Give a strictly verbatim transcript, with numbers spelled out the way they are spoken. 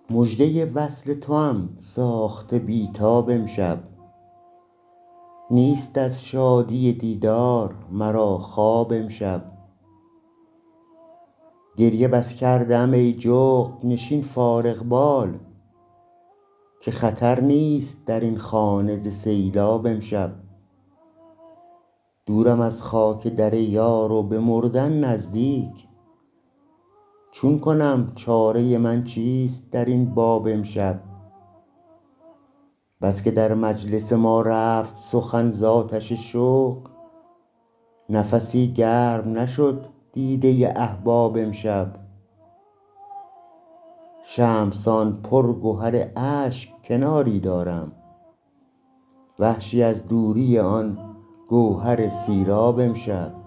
مژده وصل توام ساخته بی تاب امشب. نیست از شادی دیدار مرا خواب امشب. گریه بس کرده ام ای جغد نشین فارغ بال، که خطر نیست در این خانه ز سیلاب امشب. دورم از خاک در یار و به مردن نزدیک، چون کنم چاره من چیست در این باب امشب. بس که در مجلس ما رفت سخن ز آتش شوق، نفسی گرم نشد دیده احباب امشب. شمع سان پر گهر اشک کناری دارم، وحشی از دوری آن گوهر سیراب امشب.